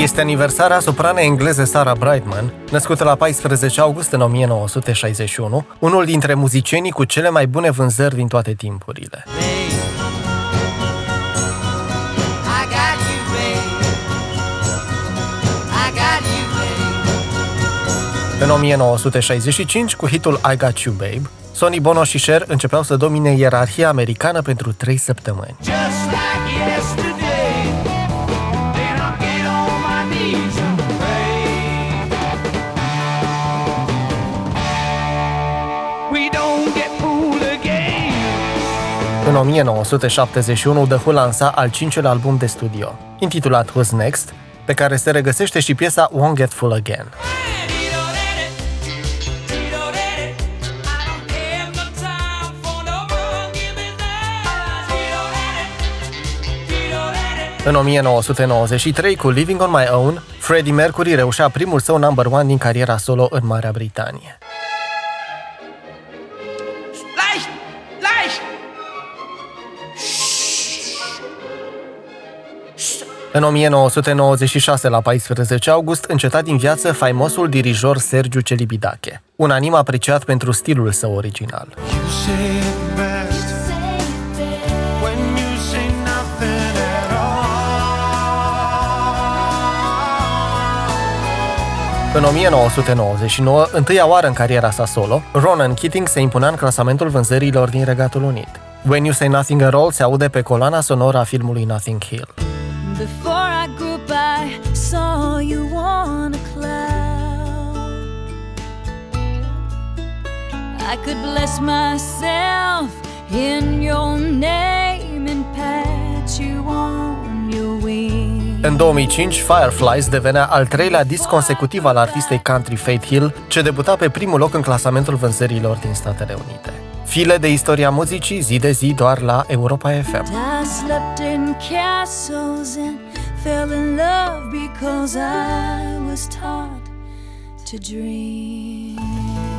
Este aniversarea sopranei engleze Sarah Brightman, născută la 14 august în 1961, unul dintre muzicienii cu cele mai bune vânzări din toate timpurile. În 1965, cu hitul I Got You Babe, Sonny Bono și Cher începeau să domine ierarhia americană pentru 3 săptămâni. În 1971, The Who lansa al 5-lea album de studio, intitulat Who's Next, pe care se regăsește și piesa Won't Get Full Again. În 1993, cu Living on My Own, Freddie Mercury reușea primul său number one din cariera solo în Marea Britanie. În 1996, la 14 august, înceta din viață faimosul dirijor Sergiu Celibidache, unanim apreciat pentru stilul său original. În 1999, întâia oară în cariera sa solo, Ronan Keating se impunea în clasamentul vânzărilor din Regatul Unit. When You Say Nothing at All se aude pe coloana sonoră a filmului Notting Hill. Before I grew up, I saw you on a cloud. I could bless myself in your name and pat you on your wings. În 2005, Fireflies devenea al 3-lea disc consecutiv al artistei country Faith Hill, ce debuta pe primul loc în clasamentul vânzărilor din Statele Unite. File de istoria muzicii, zi de zi, doar la Europa FM. I slept in castles and fell in love because I was taught to dream.